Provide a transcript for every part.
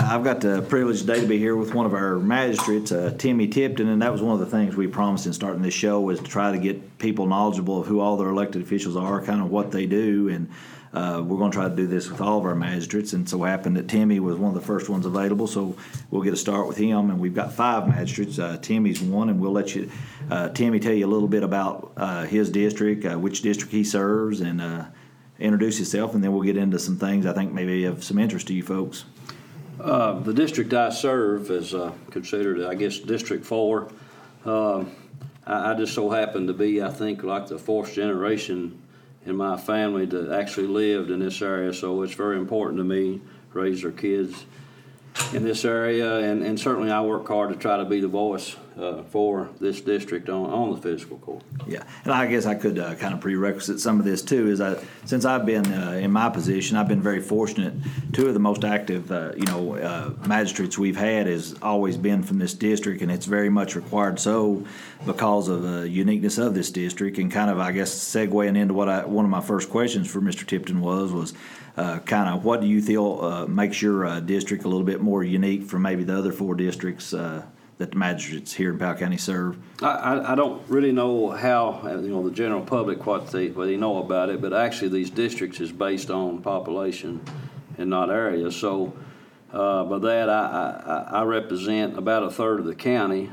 I've got the privilege today to be here with one of our magistrates, Timmy Tipton, and that was one of the things we promised in starting this show was to try to get people knowledgeable of who all their elected officials are, kind of what they do, and we're going to try to do this with all of our magistrates, and so happened that Timmy was one of the first ones available, so we'll get a start with him, and we've got 5 magistrates. Timmy's one, and we'll let you, Timmy, tell you a little bit about his district, which district he serves, and introduce himself, and then we'll get into some things I think maybe of some interest to you folks. The district I serve is considered, I guess, District 4. I just so happen to be, I think, like the 4th generation in my family that actually lived in this area, so it's very important to me to raise their kids in this area, and certainly I work hard to try to be the voice for this district on the fiscal court. Yeah, and I guess I could kind of prerequisite some of this too. Is since I've been in my position, I've been very fortunate. 2 of the most active, magistrates we've had has always been from this district, and it's very much required so because of the uniqueness of this district. And kind of, I guess, segueing into what one of my first questions for Mr. Tipton was kind of what do you feel makes your district a little bit more unique from maybe the other 4 districts that the magistrates here in Powell County serve? I don't really know how the general public what they know about it, but actually these districts is based on population and not area. So by that I represent about a third of the county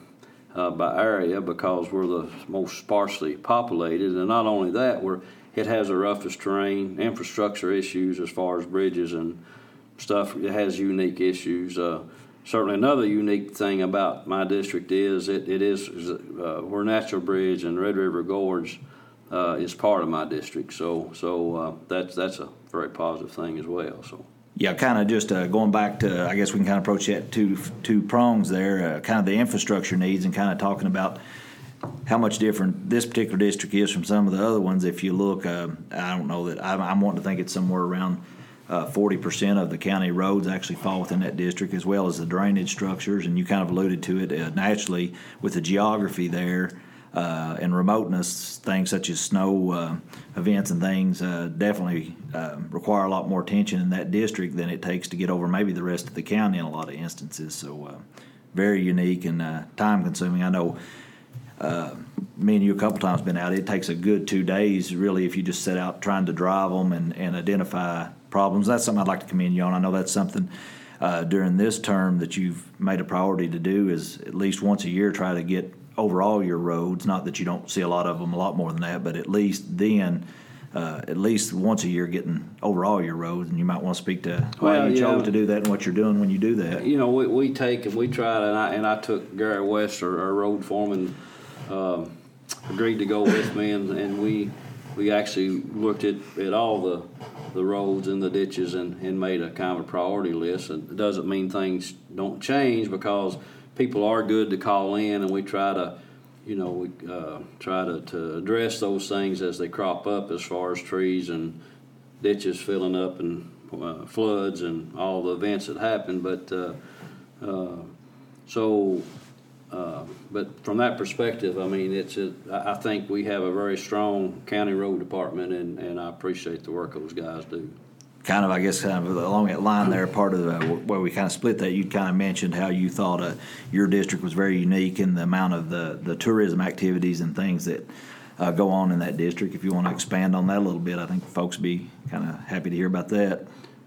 by area because we're the most sparsely populated, and not only that, it has the roughest terrain, infrastructure issues as far as bridges and stuff. It has unique issues. Certainly another unique thing about my district is we're Natural Bridge and Red River Gorge is part of my district. So that's a very positive thing as well. So. Yeah, kind of just going back to, I guess we can kind of approach that two prongs there, kind of the infrastructure needs and kind of talking about how much different this particular district is from some of the other ones. If you look, I don't know that I'm wanting to think it's somewhere around 40% of the county roads actually fall within that district, as well as the drainage structures. And you kind of alluded to it naturally with the geography there and remoteness. Things such as snow events and things definitely require a lot more attention in that district than it takes to get over maybe the rest of the county in a lot of instances. So very unique and time consuming. I know me and you a couple times been out. It takes a good 2 days, really, if you just set out trying to drive them and identify problems. That's something I'd like to commend you on. I know that's something during this term that you've made a priority to do is at least once a year try to get over all your roads. Not that you don't see a lot of them, a lot more than that, but at least then, at least once a year getting over all your roads. And you might want to speak to why you chose to do that and what you're doing when you do that. We take and we tried, and I took Gary West, our road foreman, agreed to go with me, and we actually looked at all the roads and the ditches and made a kind of a priority list. And it doesn't mean things don't change because people are good to call in, and we try to to address those things as they crop up as far as trees and ditches filling up and floods and all the events that happen. But from that perspective, I mean, I think we have a very strong county road department, and I appreciate the work those guys do. Kind of, I guess, kind of along that line there, part of where we kind of split that, you kind of mentioned how you thought your district was very unique in the amount of the tourism activities and things that go on in that district. If you want to expand on that a little bit, I think folks would be kind of happy to hear about that.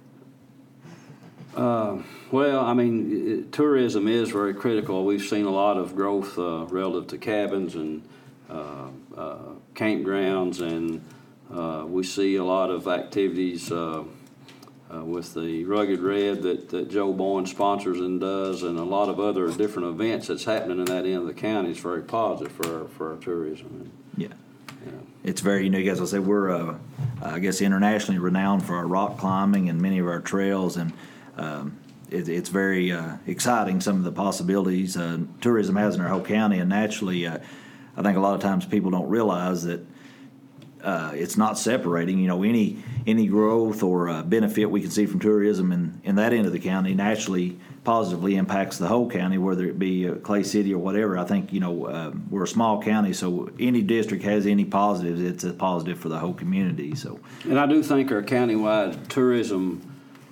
Well, I mean, tourism is very critical. We've seen a lot of growth relative to cabins and campgrounds, and we see a lot of activities with the Rugged Red that Joe Boyne sponsors and does, and a lot of other different events that's happening in that end of the county is very positive for our tourism. Yeah. It's very unique. As I said, we're, I guess, internationally renowned for our rock climbing and many of our trails, and it's very exciting, some of the possibilities tourism has in our whole county. And naturally, I think a lot of times people don't realize that it's not separating. Any growth or benefit we can see from tourism in that end of the county naturally positively impacts the whole county, whether it be Clay City or whatever. I think, we're a small county, so any district has any positives, it's a positive for the whole community. So, and I do think our countywide tourism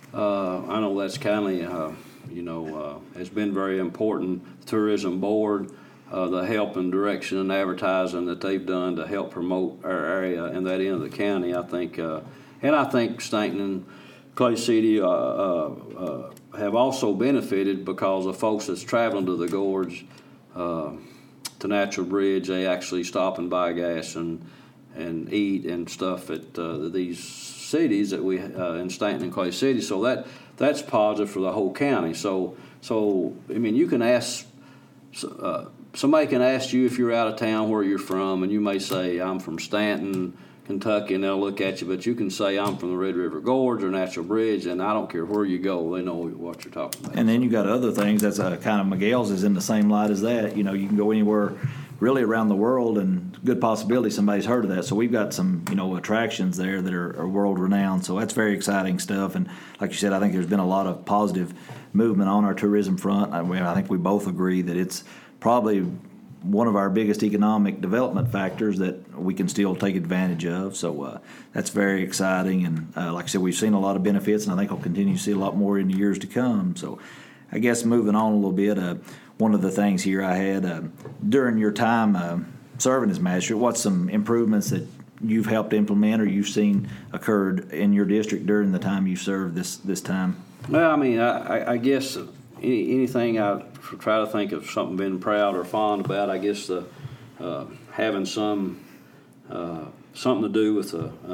I know that's county, has been very important. Tourism Board, the help and direction and advertising that they've done to help promote our area and that end of the county, I think, and I think Stanton and Clay City have also benefited because of folks that's traveling to the gorge, to Natural Bridge. They actually stop and buy gas and eat and stuff at these cities that we in Stanton and Clay City. So that's positive for the whole county. So I mean, you can ask. Somebody can ask you if you're out of town where you're from, and you may say, I'm from Stanton, Kentucky, and they'll look at you, but you can say, I'm from the Red River Gorge or Natural Bridge, and I don't care where you go, they know what you're talking about. And then you got other things that's kind of Miguel's is in the same light as that. You can go anywhere really around the world, and good possibility somebody's heard of that. So we've got some, attractions there that are world renowned. So that's very exciting stuff. And like you said, I think there's been a lot of positive movement on our tourism front. I think we both agree that it's probably one of our biggest economic development factors that we can still take advantage of. So that's very exciting. And like I said, we've seen a lot of benefits, and I think we'll continue to see a lot more in the years to come. So I guess moving on a little bit, one of the things here I had during your time serving as magistrate, what's some improvements that you've helped implement or you've seen occurred in your district during the time you served this time? Well, I mean, I guess anything I try to think of something being proud or fond about. I guess having something to do with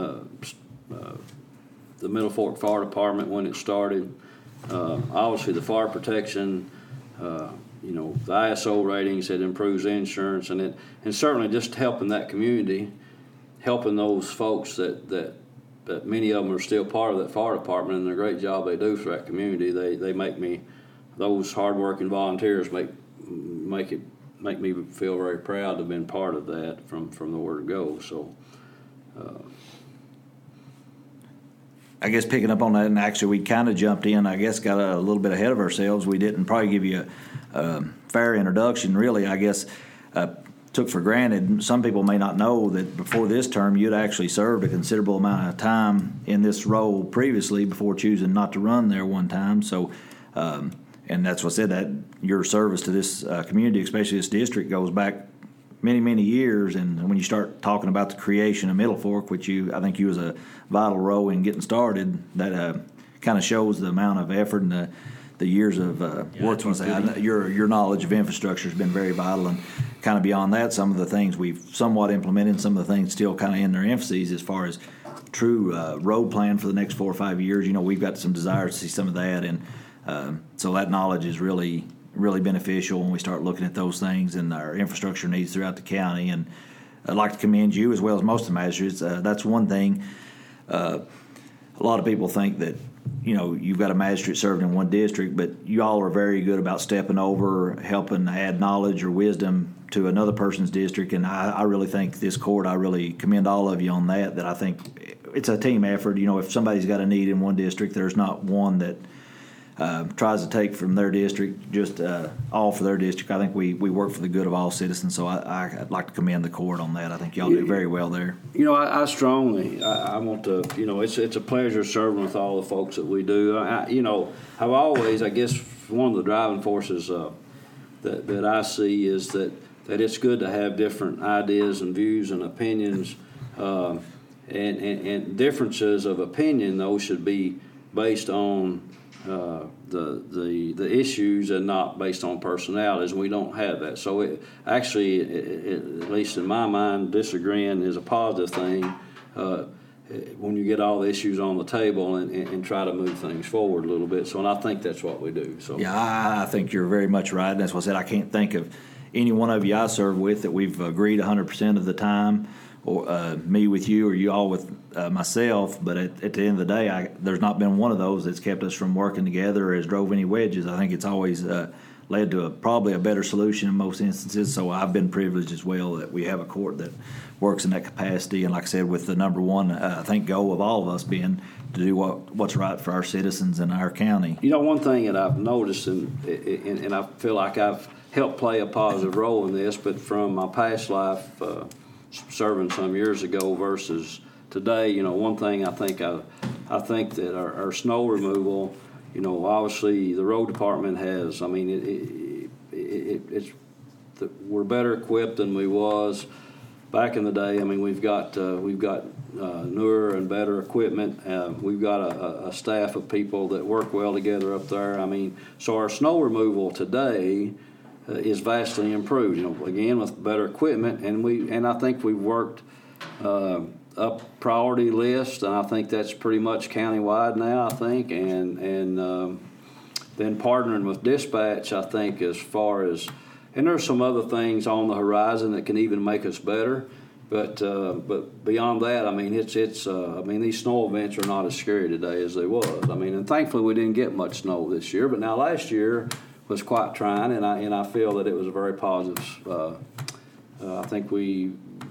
the Middle Fork Fire Department when it started. Obviously, the fire protection. The ISO ratings, it improves insurance, and certainly just helping that community, helping those folks that many of them are still part of that fire department, and the great job they do for that community. They make me, those hardworking volunteers make me feel very proud to have been part of that from the word go. So. I guess picking up on that, and actually we kind of jumped in, I guess got a little bit ahead of ourselves. We didn't probably give you a fair introduction, really. I guess took for granted. Some people may not know that before this term you'd actually served a considerable amount of time in this role previously before choosing not to run there one time. So, and that's what I said, that your service to this community, especially this district, goes back many, many years. And when you start talking about the creation of Middle Fork, which I think you was a vital role in getting started, that kind of shows the amount of effort and the years of work. Your knowledge of infrastructure has been very vital. And kind of beyond that, some of the things we've somewhat implemented, some of the things still kind of in their infancies as far as true road plan for the next 4 or 5 years. We've got some desire to see some of that. And so that knowledge is really beneficial when we start looking at those things and our infrastructure needs throughout the county. And I'd like to commend you as well as most of the magistrates. That's one thing. A lot of people think that, you've got a magistrate serving in one district, but you all are very good about stepping over, helping add knowledge or wisdom to another person's district. And I really think this court, I really commend all of you on that I think it's a team effort. If somebody's got a need in one district, there's not one that tries to take from their district, just all for their district. I think we work for the good of all citizens, so I'd like to commend the court on that. I think y'all do very well there. I strongly, I want to, it's a pleasure serving with all the folks that we do. I've always, I guess, one of the driving forces that I see is that it's good to have different ideas and views and opinions, and differences of opinion, though, should be based on the issues and not based on personalities. We don't have that. So it actually, at least in my mind, disagreeing is a positive thing when you get all the issues on the table and try to move things forward a little bit. So, and I think that's what we do. So yeah, I think you're very much right. And that's what I said. I can't think of any one of you I serve with that we've agreed 100% of the time, or me with you, or you all with myself. But at the end of the day, there's not been one of those that's kept us from working together or has drove any wedges. I think it's always led to probably a better solution in most instances. So I've been privileged as well that we have a court that works in that capacity. And like I said, with the number one, I think, goal of all of us being to do what's right for our citizens in our county. One thing that I've noticed, and I feel like I've helped play a positive role in this, but from my past life, serving some years ago versus today, you know, one thing I think that our snow removal, you know, obviously the road department has. I mean, we're better equipped than we was back in the day. I mean, we've got newer and better equipment. We've got a staff of people that work well together up there. I mean, so our snow removal today is vastly improved. You know, again with better equipment, and I think we've worked up priority list, and I think that's pretty much countywide now. I think, and then partnering with dispatch, I think as far as. And there's some other things on the horizon that can even make us better, but beyond that, I mean, I mean, these snow events are not as scary today as they was. I mean, and thankfully we didn't get much snow this year, but now last year was quite trying, and I feel that it was a very positive. I think we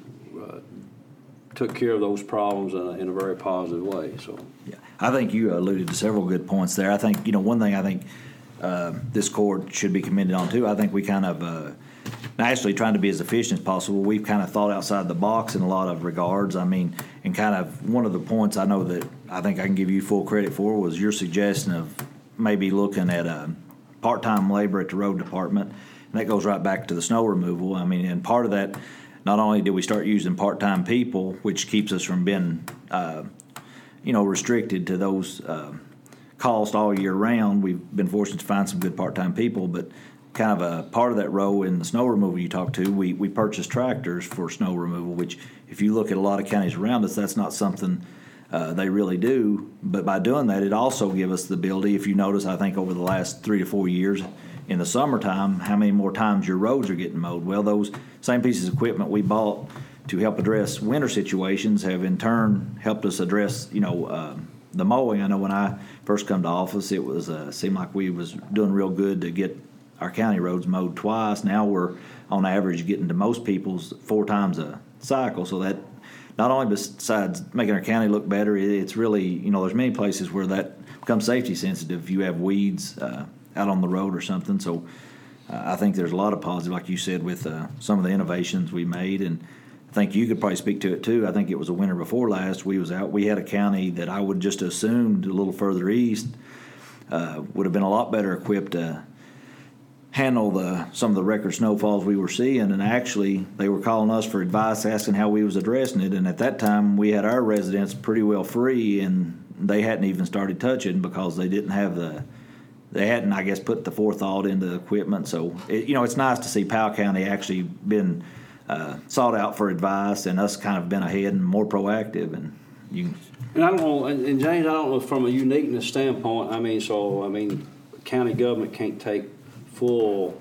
took care of those problems in a very positive way. So, yeah, I think you alluded to several good points there. I think one thing I think. This court should be commended on too. I think we kind of, naturally trying to be as efficient as possible, we've kind of thought outside the box in a lot of regards. I mean, and kind of one of the points I know that I think I can give you full credit for was your suggestion of maybe looking at part-time labor at the road department. And that goes right back to the snow removal. I mean, and part of that, not only did we start using part-time people, which keeps us from being, restricted to those cost all year round. We've been fortunate to find some good part-time people, but kind of a part of that role in the snow removal you talked to, we purchased tractors for snow removal, which if you look at a lot of counties around us, that's not something they really do. But by doing that, it also gives us the ability, if you notice, I think over the last 3 to 4 years in the summertime, how many more times your roads are getting mowed. Well, those same pieces of equipment we bought to help address winter situations have in turn helped us address, the mowing. I know when I first come to office, it was seemed like we was doing real good to get our county roads mowed twice. Now we're on average getting to most people's 4 times a cycle. So that not only besides making our county look better, it's really there's many places where that becomes safety sensitive. If you have weeds out on the road or something. So I think there's a lot of positive, like you said, with some of the innovations we made. And I think you could probably speak to it too. I think it was the winter before last. We had a county that I would just assumed a little further east would have been a lot better equipped to handle some of the record snowfalls we were seeing. And actually, they were calling us for advice, asking how we was addressing it. And at that time, we had our residents pretty well free, and they hadn't even started touching because they didn't have they hadn't, I guess, put the forethought into the equipment. So it's nice to see Powell County actually been sought out for advice, and us kind of been ahead and more proactive. And I don't know, and James, I don't know from a uniqueness standpoint. I mean, county government can't take full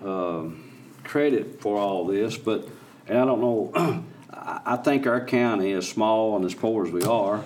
credit for all this, and I don't know. I think our county, as small and as poor as we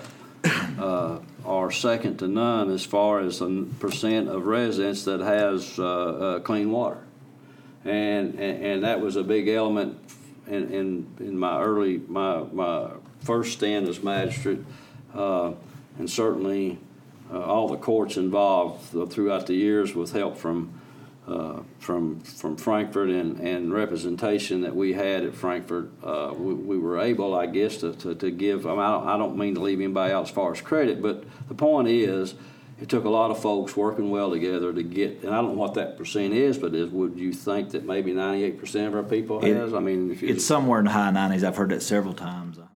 are second to none as far as the percent of residents that has clean water, and that was a big element in my first stint as magistrate, and certainly all the courts involved throughout the years with help from Frankfort and representation that we had at Frankfort. We were able, I guess, to give. I don't mean to leave anybody out as far as credit, but the point is, it took a lot of folks working well together to get. And I don't know what that percent is, but would you think that maybe 98% of our people has? It's somewhere in the high 90s. I've heard that several times.